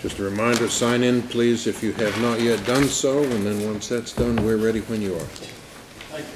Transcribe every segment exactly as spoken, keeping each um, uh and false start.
Just a reminder, sign in, please, if you have not yet done so, and then once that's done, we're ready when you are. Thank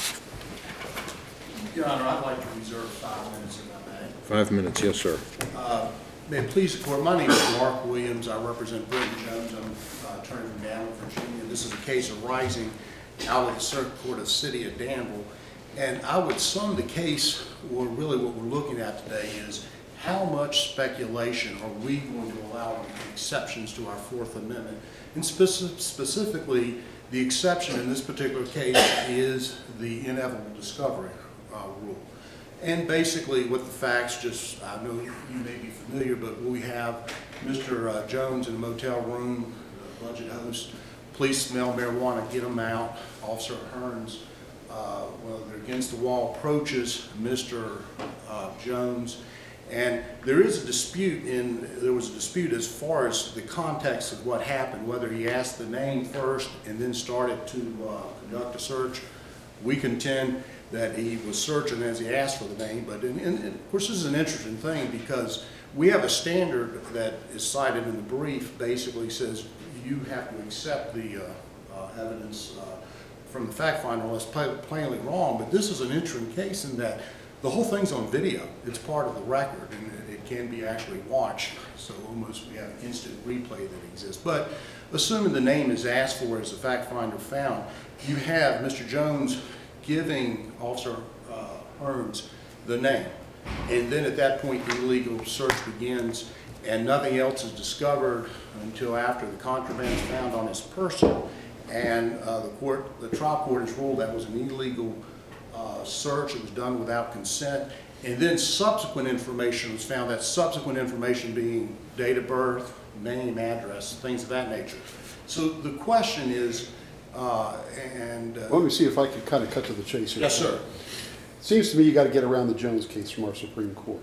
you, Your Honor. Your Honor, I'd like to reserve five minutes if I may. Five minutes, yes, sir. Uh, May it please the court, my name is Mark Williams. I represent Britton Jones. I'm uh, attorney from Danville, Virginia. This is a case arising out of the Circuit Court of the City of Danville. And I would sum the case, or really what we're looking at today, is how much speculation are we going to allow exceptions to our Fourth Amendment? And speci specifically, the exception in this particular case is the inevitable discovery uh, rule. And basically what the facts, just, I know you may be familiar, but we have Mister Uh, Jones in a motel room, the budget host, police smell marijuana, get him out. Officer Hearns, uh, well, they're against the wall, approaches Mister Uh, Jones. And there is a dispute in, there was a dispute as far as the context of what happened, whether he asked the name first and then started to uh, conduct a search. We contend that he was searching as he asked for the name, but in, in, of course this is an interesting thing because we have a standard that is cited in the brief, basically says you have to accept the uh, uh, evidence uh, from the fact finder unless plainly wrong, but this is an interesting case in that the whole thing's on video. It's part of the record and it, it can be actually watched, so almost we have instant replay that exists. But assuming the name is asked for as the fact finder found, you have Mister Jones giving Officer uh, Hearns the name. And then at that point, the illegal search begins and nothing else is discovered until after the contraband is found on his person. And uh, the court, the trial court has ruled that was an illegal uh, search. It was done without consent. And then subsequent information was found, that subsequent information being date of birth, name, address, things of that nature. So the question is, Uh, and uh, Let me see if I can kind of cut to the chase here. yes, sir. It seems to me you got to get around the Jones case from our Supreme Court.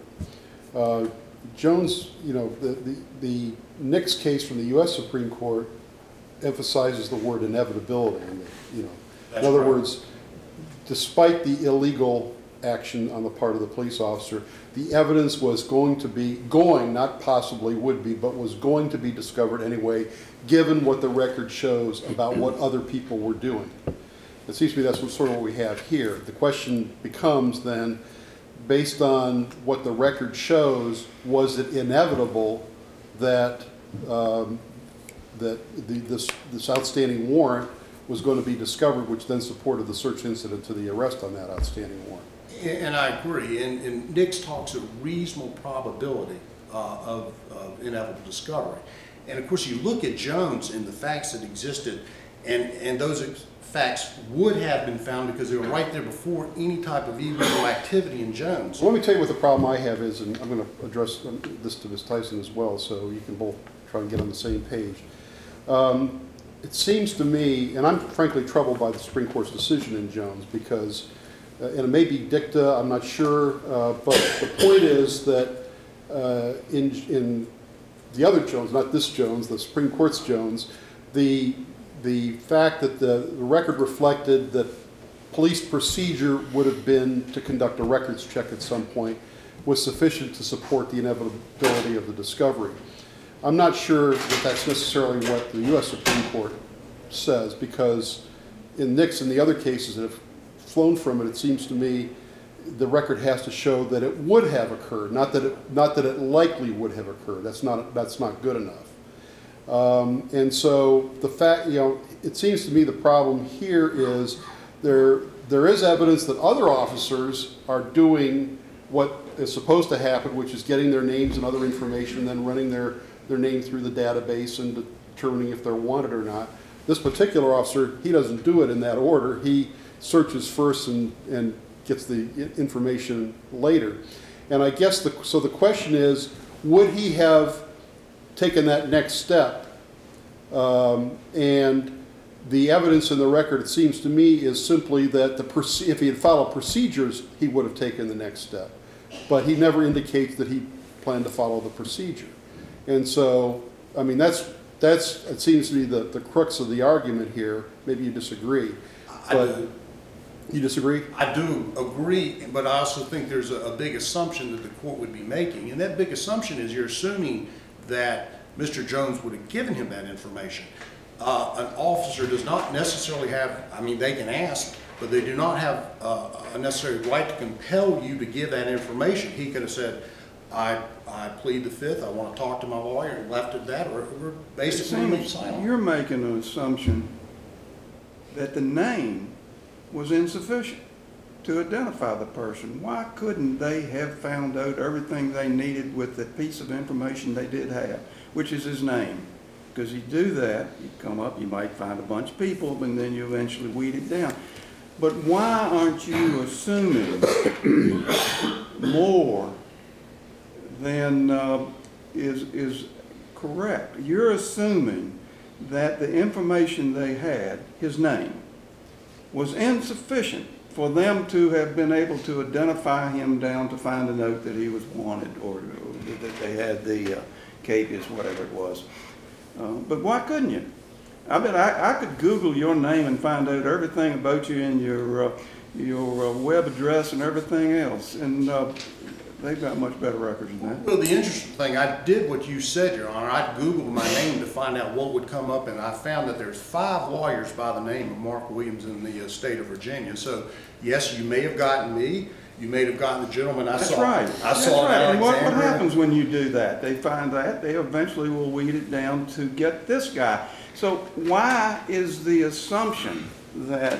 Uh, Jones, you know, the, the, the Nix case from the U S Supreme Court emphasizes the word inevitability. And the, you know, That's in other right. words, despite the illegal action on the part of the police officer, the evidence was going to be, going, not possibly would be, but was going to be discovered anyway, given what the record shows about what other people were doing. It seems to me that's what, sort of what we have here. The question becomes then, based on what the record shows, was it inevitable that, um, that the, this, this outstanding warrant was going to be discovered, which then supported the search incident to the arrest on that outstanding warrant? And I agree, and, and Nix talks a reasonable probability uh, of, of inevitable discovery. And of course, you look at Jones and the facts that existed, and, and those facts would have been found because they were right there before any type of illegal activity in Jones. Well, let me tell you what the problem I have is, and I'm going to address this to Miz Tyson as well, so you can both try and get on the same page. Um, it seems to me, and I'm frankly troubled by the Supreme Court's decision in Jones because Uh, and it may be dicta, I'm not sure, uh, but the point is that uh, in, in the other Jones, not this Jones, the Supreme Court's Jones, the, the fact that the, the record reflected that police procedure would have been to conduct a records check at some point was sufficient to support the inevitability of the discovery. I'm not sure that that's necessarily what the U S Supreme Court says, because in Nix and the other cases that have flown from it, it seems to me the record has to show that it would have occurred, not that it, not that it likely would have occurred. That's not, that's not good enough. Um, and so the fact, you know, it seems to me the problem here is there, there is evidence that other officers are doing what is supposed to happen, which is getting their names and other information and then running their, their name through the database and determining if they're wanted or not. This particular officer, he doesn't do it in that order. He searches first and, and gets the information later. And I guess, the, so the question is, would he have taken that next step? Um, and the evidence in the record, it seems to me, is simply that the if he had followed procedures, he would have taken the next step. But he never indicates that he planned to follow the procedure. And so, I mean, that's, that's it seems to me, the, the crux of the argument here. Maybe you disagree. I But, do. You disagree? I do agree, but I also think there's a, a big assumption that the court would be making, and that big assumption is you're assuming that Mister Jones would have given him that information. Uh, an officer does not necessarily have, I mean, they can ask, but they do not have uh, a necessary right to compel you to give that information. He could have said, I, I plead the fifth, I want to talk to my lawyer, and left it at that, or, or basically remain silent. You're making an assumption that the name was insufficient to identify the person. Why couldn't they have found out everything they needed with the piece of information they did have, which is his name? Because you do that, you come up, you might find a bunch of people, and then you eventually weed it down. But why aren't you assuming more than uh, is, is correct? You're assuming that the information they had, his name, was insufficient for them to have been able to identify him down to find a note that he was wanted, or, or that they had the uh, capias, whatever it was. Uh, but why couldn't you? I bet I, I could Google your name and find out everything about you and your, uh, your uh, web address and everything else. And uh, they've got much better records than that. Well, the interesting thing, I did what you said, Your Honor. I Googled my name to find out what would come up, and I found that there's five lawyers by the name of Mark Williams in the uh, state of Virginia. So, yes, you may have gotten me. You may have gotten the gentleman I That's saw. right. I That's saw right. in And what, what Alexandria. happens when you do that? They find that, they eventually will weed it down to get this guy. So why is the assumption that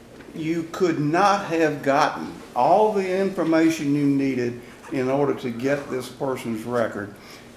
you could not have gotten all the information you needed in order to get this person's record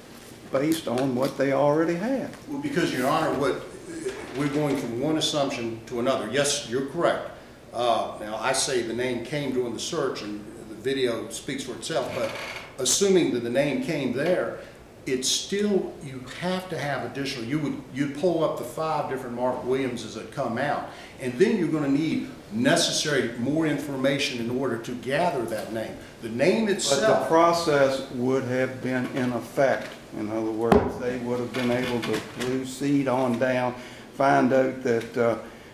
based on what they already had? Well, because, Your Honor, what, we're going from one assumption to another. Yes, you're correct. Uh, now, I say the name came during the search, and the video speaks for itself, but assuming that the name came there, it's still, you have to have additional, you would, you'd pull up the five different Mark Williamses that come out, and then you're going to need necessary more information in order to gather that name. The name But the itself. process would have been in effect. In other words, they would have been able to proceed on down, find out that uh,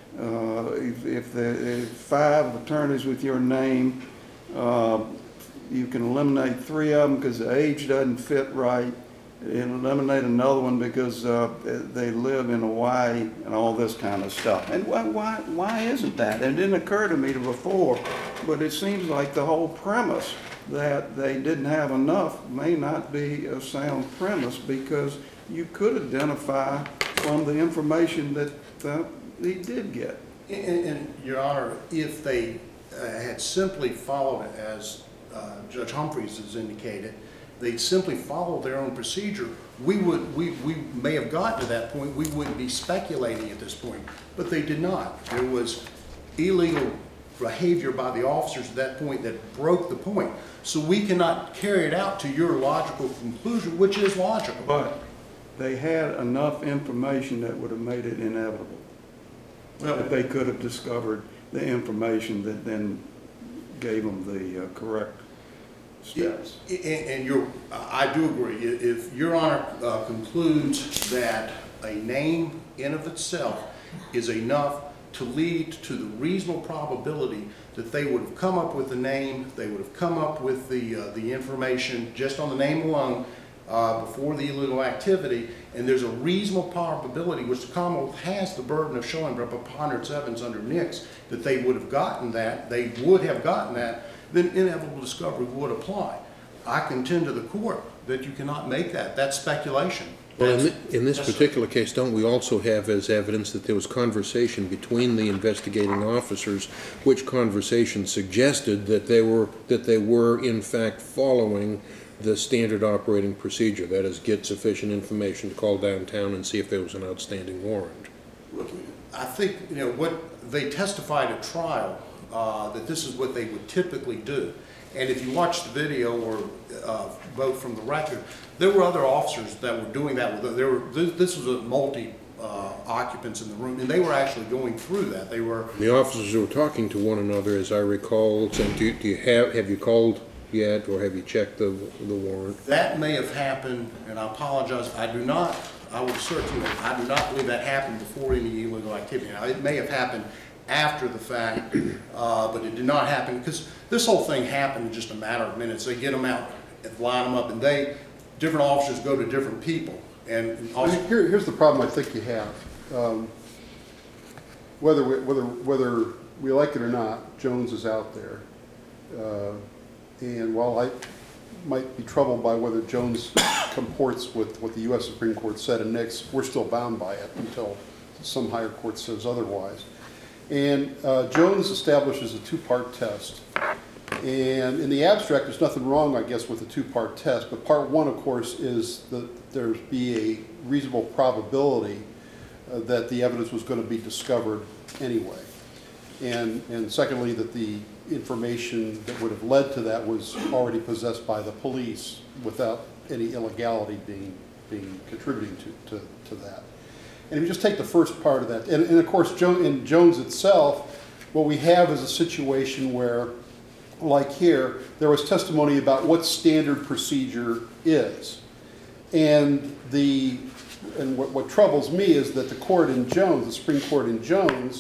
uh, if, if the if five attorneys with your name, uh, you can eliminate three of them because the age doesn't fit right, and eliminate another one because uh, they live in Hawaii and all this kind of stuff. And why, why, why isn't that? It didn't occur to me before, but it seems like the whole premise that they didn't have enough may not be a sound premise, because you could identify from the information that uh, he did get. And, and, Your Honor, if they uh, had simply followed it as uh, Judge Humphreys has indicated, they'd simply follow their own procedure, we would, we, we may have gotten to that point, we wouldn't be speculating at this point, but they did not. There was illegal behavior by the officers at that point that broke the point. So we cannot carry it out to your logical conclusion, which is logical. But they had enough information that would have made it inevitable. Well, That they could have discovered the information that then gave them the uh, correct steps. And, and you're, I do agree. If Your Honor uh, concludes that a name in of itself is enough to lead to the reasonable probability that they would have come up with the name, they would have come up with the, uh, the information just on the name alone uh, before the illegal activity, and there's a reasonable probability, which the Commonwealth has the burden of showing by preponderance evidence under Nix, that they would have gotten that, they would have gotten that, then inevitable discovery would apply. I contend to the court that you cannot make that. That's speculation. Well, in, That's- thi- in this Yes, sir. particular case, don't we also have as evidence that there was conversation between the investigating officers, which conversation suggested that they were, that they were in fact following the standard operating procedure, that is, get sufficient information to call downtown and see if there was an outstanding warrant. I think, you know, what they testified at trial, uh, that this is what they would typically do. And if you watch the video or uh, vote from the record, there were other officers that were doing that. With there were, this was a multi uh, occupants in the room, and they were actually going through that. They were. The officers were talking to one another, as I recall, saying, do, do you have, have you called yet, or have you checked the, the warrant? That may have happened, and I apologize, I do not, I would assert to you, I do not believe that happened before any illegal activity. Now, it may have happened after the fact, uh, but it did not happen, because this whole thing happened in just a matter of minutes. They get them out and line them up, and they, different officers go to different people. And I also, mean, here, here's the problem I think you have. Um, Whether, we- whether, whether we like it or not, Jones is out there. Uh, And while I might be troubled by whether Jones comports with what the U S Supreme Court said in Nix, we're still bound by it until some higher court says otherwise. And uh, Jones establishes a two-part test. And in the abstract, there's nothing wrong, I guess, with a two-part test. But part one, of course, is that there be a reasonable probability uh, that the evidence was going to be discovered anyway. And, and secondly, that the information that would have led to that was already possessed by the police without any illegality being, being contributing to, to, to that. And if you just take the first part of that, and, and of course, Jo- in Jones itself, what we have is a situation where, like here, there was testimony about what standard procedure is. And the and what, what troubles me is that the court in Jones, the Supreme Court in Jones,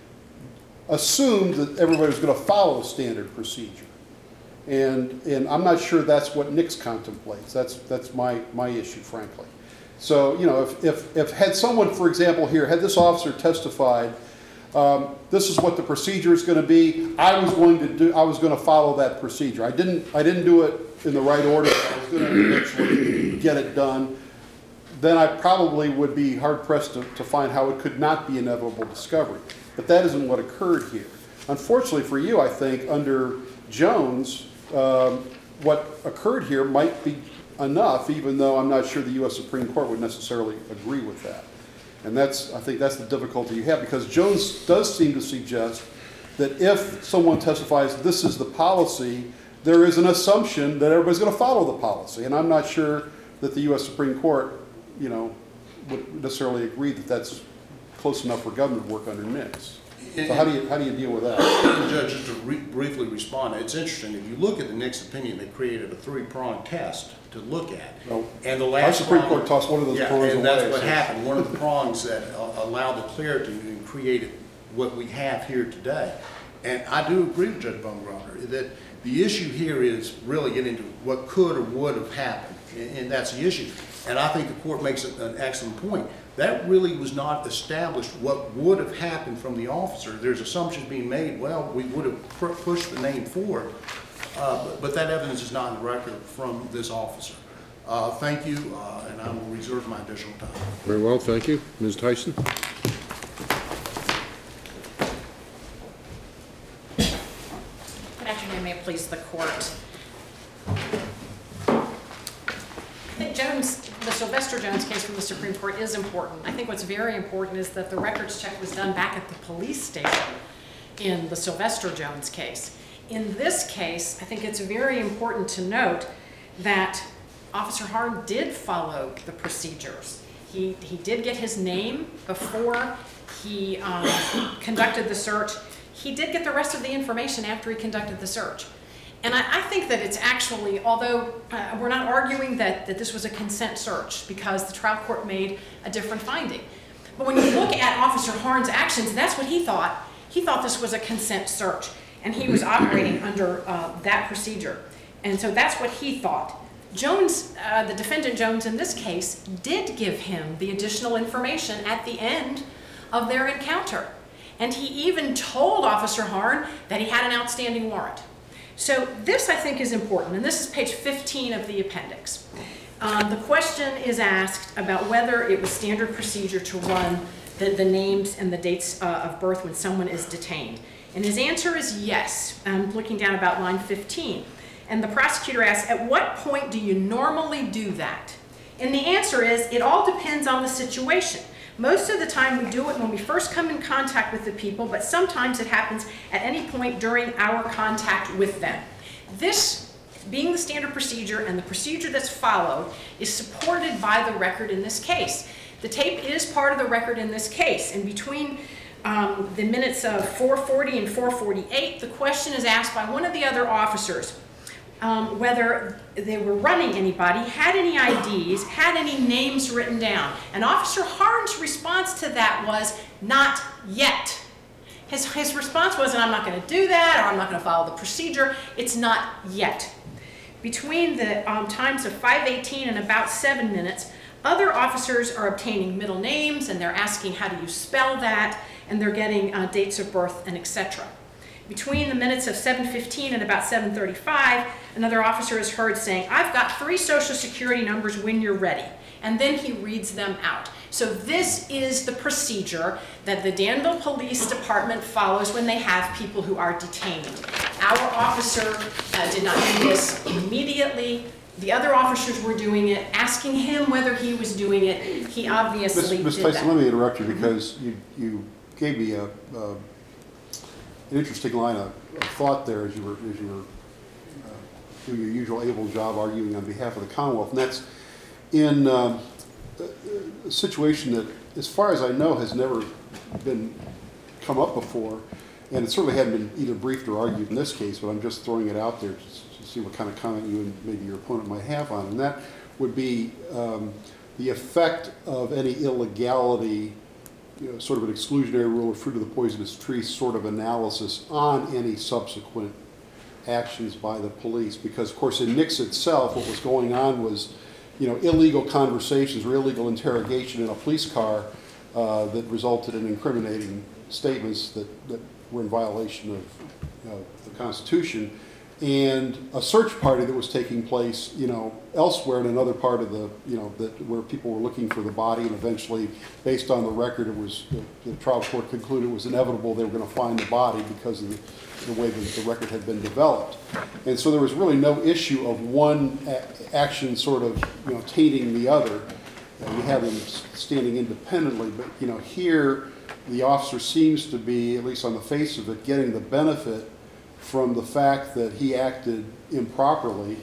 assumed that everybody was going to follow standard procedure. And, and I'm not sure that's what Nix contemplates. That's, that's my, my issue, frankly. So, you know, if, if, if had someone, for example, here, had this officer testified, um, this is what the procedure is going to be, I was going to do, I was going to follow that procedure. I didn't, I didn't do it in the right order. I was going to eventually get it done. Then I probably would be hard-pressed to, to find how it could not be inevitable discovery. But that isn't what occurred here. Unfortunately for you, I think, under Jones, um, what occurred here might be enough, even though I'm not sure the U S Supreme Court would necessarily agree with that. And that's, I think that's the difficulty you have, because Jones does seem to suggest that if someone testifies this is the policy, there is an assumption that everybody's going to follow the policy. And I'm not sure that the U S Supreme Court, you know, would necessarily agree that that's close enough for government work under Nix. So how do you, how do you deal with that? Judge, just to re briefly respond, it's interesting, if you look at the Nix opinion, they created a three-pronged test to look at. Well, And the Our last Supreme prong- Court tossed one of those Yeah, prongs away. and that's what so- happened. One of the prongs that uh, allowed the clarity and created what we have here today. And I do agree with Judge Baumgartner that the issue here is really getting into what could or would have happened, and, and that's the issue. And I think the court makes an excellent point. That really was not established what would have happened from the officer. There's assumptions being made, well, we would have pushed the name forward, uh, but, but that evidence is not in the record from this officer. Uh, thank you, uh, and I will reserve my additional time. Very well, thank you. Miz Tyson? Good afternoon, may it please the court. I think Jones, the Sylvester Jones case from the Supreme Court is important. I think what's very important is that the records check was done back at the police station in the Sylvester Jones case. In this case, I think it's very important to note that Officer Harn did follow the procedures. He, he did get his name before he um, conducted the search. He did get the rest of the information after he conducted the search. And I, I think that it's actually, although uh, we're not arguing that, that this was a consent search because the trial court made a different finding. But when you look at Officer Harn's actions, that's what he thought. He thought this was a consent search, and he was operating under uh, that procedure. And so that's what he thought. Jones, uh, the defendant Jones in this case, did give him the additional information at the end of their encounter. And he even told Officer Harn that he had an outstanding warrant. So this, I think, is important, and this is page fifteen of the appendix. Um, the question is asked about whether it was standard procedure to run the, the names and the dates uh, of birth when someone is detained. And his answer is yes. I'm looking down about line fifteen. And the prosecutor asks, at what point do you normally do that? And the answer is, it all depends on the situation. Most of the time we do it when we first come in contact with the people, but sometimes it happens at any point during our contact with them. This, being the standard procedure and the procedure that's followed, is supported by the record in this case. The tape is part of the record in this case, and between um, the minutes of four forty and four forty-eight, the question is asked by one of the other officers, Um, whether they were running anybody, had any I Ds, had any names written down. And Officer Harn's response to that was, not yet. His, his response wasn't, I'm not going to do that, or I'm not going to follow the procedure. It's not yet. Between the um, times of five eighteen and about seven minutes, Other officers are obtaining middle names, and they're asking, how do you spell that? And they're getting uh, dates of birth and et cetera. Between the minutes of seven fifteen and about seven thirty-five, another officer is heard saying, I've got three social security numbers when you're ready. And then he reads them out. So this is the procedure that the Danville Police Department follows when they have people who are detained. Our officer uh, did not do this immediately. The other officers were doing it, asking him whether he was doing it. He obviously Miz did Tyson, that. let me interrupt you because you, you gave me a, uh, an interesting line of, of thought there as you were, as you were uh, doing your usual able job arguing on behalf of the Commonwealth. And that's in um, a, a situation that, as far as I know, has never been come up before. And it certainly hadn't been either briefed or argued in this case, but I'm just throwing it out there to, to see what kind of comment you and maybe your opponent might have on it. And that would be um, the effect of any illegality, you know, sort of an exclusionary rule or fruit of the poisonous tree sort of analysis on any subsequent actions by the police. Because, of course, in Nix itself, what was going on was, you know, illegal conversations or illegal interrogation in a police car uh, that resulted in incriminating statements that, that were in violation of uh, the Constitution, and a search party that was taking place, you know, elsewhere in another part of the, you know, that where people were looking for the body, and eventually, based on the record, it was the, the trial court concluded it was inevitable they were going to find the body because of the, the way that the record had been developed, and so there was really no issue of one a- action sort of, you know, tainting the other. And we have them standing independently, but you know, here the officer seems to be, at least on the face of it, getting the benefit from the fact that he acted improperly,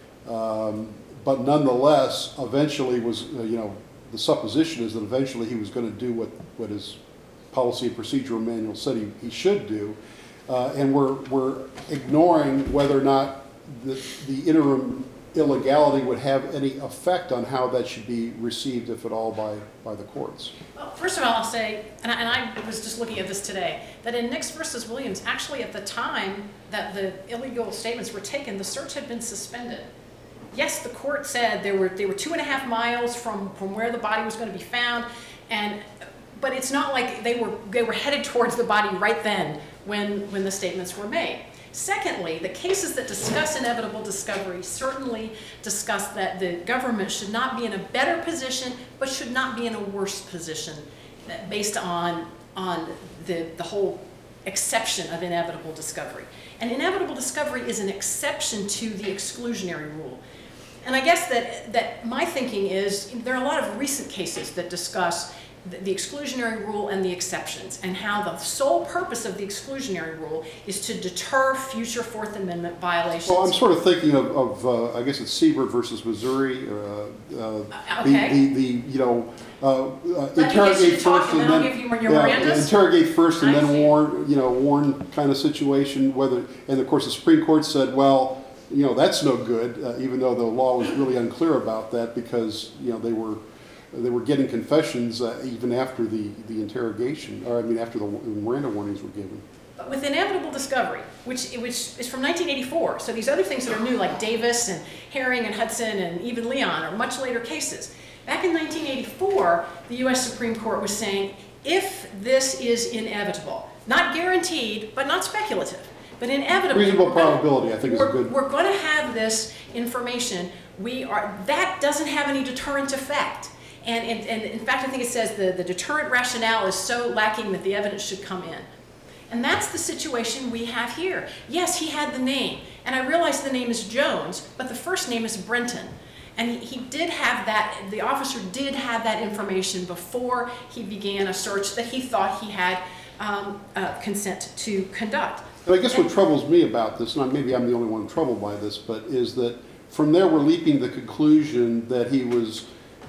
um, but nonetheless, eventually was, uh, you know, the supposition is that eventually he was going to do what, what his policy and procedural manual said he, he should do, uh, and we're, we're ignoring whether or not the, the interim illegality would have any effect on how that should be received, if at all, by, by the courts. Well, first of all, I'll say, and I, and I was just looking at this today, that in Nix versus Williams, actually at the time that the illegal statements were taken, the search had been suspended. Yes, the court said they were, they were two and a half miles from, from where the body was going to be found, and, but it's not like they were, they were headed towards the body right then when, when the statements were made. Secondly, the cases that discuss inevitable discovery certainly discuss that the government should not be in a better position, but should not be in a worse position based on, on the, the whole exception of inevitable discovery. And inevitable discovery is an exception to the exclusionary rule. And I guess that, that my thinking is there are a lot of recent cases that discuss the, the exclusionary rule and the exceptions, and how the sole purpose of the exclusionary rule is to deter future Fourth Amendment violations. Well, I'm sort of thinking of, of uh, I guess it's Siebert versus Missouri. Uh, uh, okay. The, the, the you know, uh, uh, Let me get you interrogate to talk, first and and then then, I'll give you your yeah, Mirandas. interrogate first and I then see. warn, you know, warn kind of situation. Whether, and of course the Supreme Court said, well, you know, that's no good, uh, even though the law was really unclear about that, because you know they were. They were getting confessions uh, even after the, the interrogation, or I mean after the Miranda warnings were given. But with inevitable discovery, which, which is from nineteen eighty-four, so these other things that are new, like Davis and Herring and Hudson and even Leon, are much later cases. Back in nineteen eighty-four, the U S Supreme Court was saying, if this is inevitable, not guaranteed, but not speculative, but inevitable. Reasonable we're gonna- probability, I think, is a we're- good- We're going to have this information. We are, that doesn't have any deterrent effect. And, and, and in fact, I think it says the, the deterrent rationale is so lacking that the evidence should come in. And that's the situation we have here. Yes, he had the name, and I realize the name is Jones, but the first name is Brenton. And he, he did have that, the officer did have that information before he began a search that he thought he had um, uh, consent to conduct. And I guess what troubles me about this, and maybe I'm the only one troubled by this, but is that from there we're leaping the conclusion that he was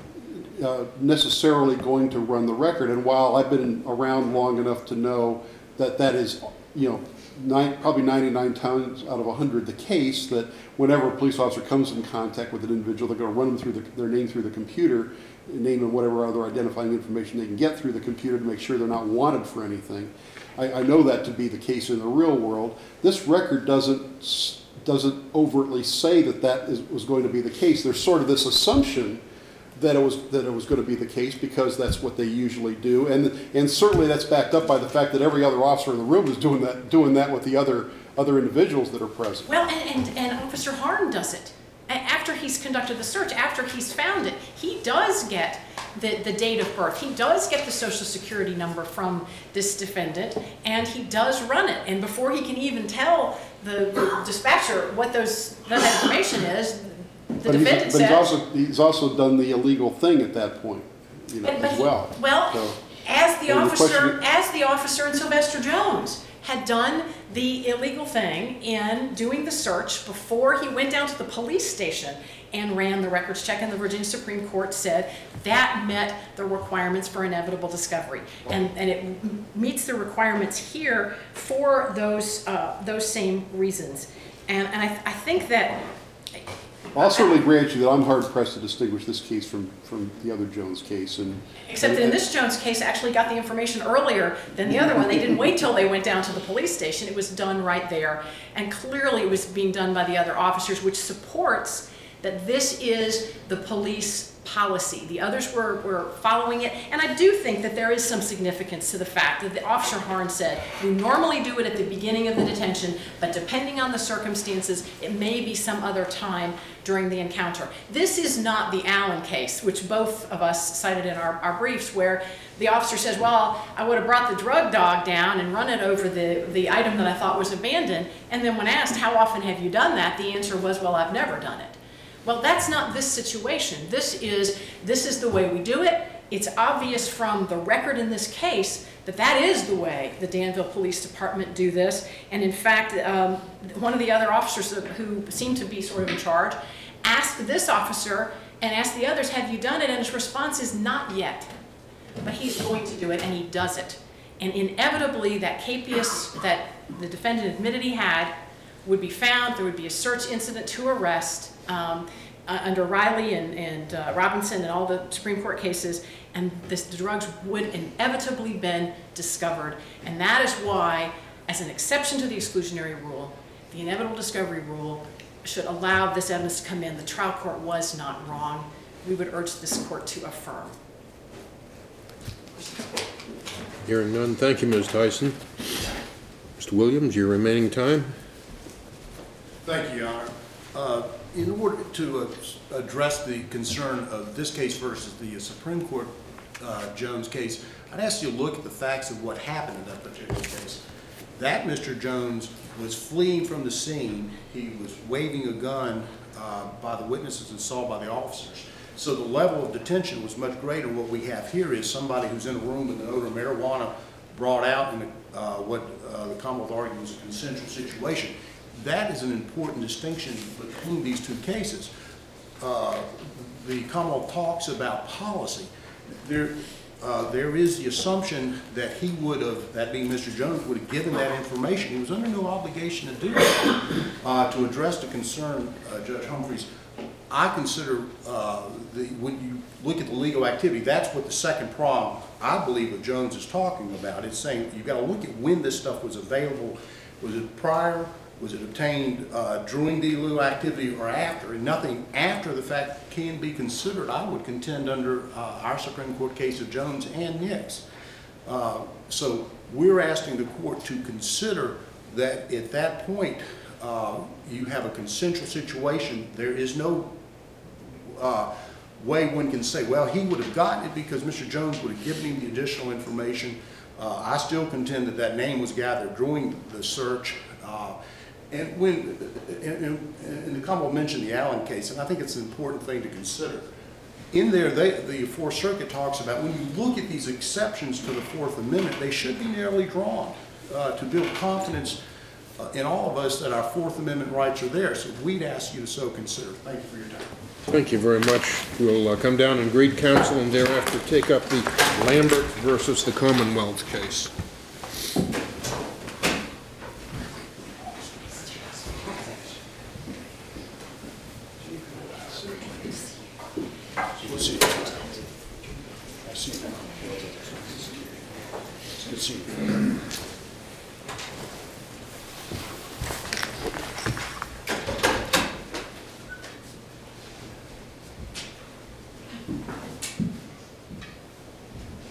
Uh, necessarily going to run the record. And while I've been around long enough to know that that is, you know, nine, probably ninety-nine times out of one hundred the case, that whenever a police officer comes in contact with an individual, they're going to run them through the, their name through the computer, name and whatever other identifying information they can get through the computer to make sure they're not wanted for anything. I, I know that to be the case in the real world. This record doesn't doesn't overtly say that that is, was going to be the case. There's sort of this assumption that it was, that it was going to be the case, because that's what they usually do. And, and certainly that's backed up by the fact that every other officer in the room is doing that, doing that with the other, other individuals that are present. Well, and, and, and Officer Harn does it. A- After he's conducted the search, after he's found it, he does get the, the date of birth. He does get the social security number from this defendant, and he does run it. And before he can even tell the, the dispatcher what those, that information is, the But he's, defendant but he's says. also, he's also done the illegal thing at that point, you know, But- but as he- well. Well, So- as the and the officer, question- as the officer in Sylvester Jones had done the illegal thing in doing the search before he went down to the police station and ran the records check, and the Virginia Supreme Court said that met the requirements for inevitable discovery. And, and it m- meets the requirements here for those, uh, those same reasons. And, and I, I think that, I'll certainly grant you that I'm hard pressed to distinguish this case from, from the other Jones case, and. except that in this Jones case, actually got the information earlier than the other one. They didn't wait till they went down to the police station. It was done right there. And clearly it was being done by the other officers, which supports that this is the police policy. The others were, were following it. And I do think that there is some significance to the fact that the Officer Harn said, we normally do it at the beginning of the detention, but depending on the circumstances, it may be some other time during the encounter. This is not the Allen case, which both of us cited in our, our briefs, where the officer says, well, I would have brought the drug dog down and run it over the, the item that I thought was abandoned. And then when asked, how often have you done that? The answer was, well, I've never done it. Well, that's not this situation. This is, this is the way we do it. It's obvious from the record in this case that that is the way the Danville Police Department do this. And in fact, um, one of the other officers who seemed to be sort of in charge asked this officer and asked the others, have you done it? And his response is not yet. But he's going to do it, and he does it. And inevitably, that capias that the defendant admitted he had would be found. There would be a search incident to arrest um, uh, under Riley and, and uh, Robinson and all the Supreme Court cases, and this, the drugs would inevitably been discovered. And that is why, as an exception to the exclusionary rule, the inevitable discovery rule should allow this evidence to come in. The trial court was not wrong. We would urge this court to affirm. Hearing none, thank you, Miz Tyson. Mister Williams, your remaining time. Thank you, Your Honor. Uh, In order to uh, address the concern of this case versus the Supreme Court uh, Jones case, I'd ask you to look at the facts of what happened in that particular case. That Mister Jones was fleeing from the scene. He was waving a gun uh, by the witnesses and saw by the officers. So the level of detention was much greater. What we have here is somebody who's in a room with an odor of marijuana brought out in a, uh, what uh, the Commonwealth argued was a consensual situation. That is an important distinction between these two cases. Uh, the Commonwealth talks about policy. There, uh, there is the assumption that he would have, that being Mister Jones, would have given that information. He was under no obligation to do that. Uh, to address the concern, uh, Judge Humphreys, I consider uh, the, when you look at the legal activity, that's what the second prong, I believe, what Jones is talking about. It's saying you've got to look at when this stuff was available. Was it prior? Was it obtained uh, during the illegal activity or after? And nothing after the fact can be considered, I would contend, under uh, our Supreme Court case of Jones and Nix. Uh, so we're asking the court to consider that at that point uh, you have a consensual situation. There is no uh, way one can say, well, he would have gotten it because Mister Jones would have given him the additional information. Uh, I still contend that that name was gathered during the search. Uh, And when, and, and, and the Commonwealth mentioned the Allen case, and I think it's an important thing to consider. In there, they, the Fourth Circuit talks about when you look at these exceptions to the Fourth Amendment, they should be narrowly drawn uh, to build confidence uh, in all of us that our Fourth Amendment rights are there. So we'd ask you to so consider. Thank you for your time. Thank you very much. We'll uh, come down and greet counsel and thereafter take up the Lambert versus the Commonwealth case. We'll see you. I'll see you. It's good to see you. you.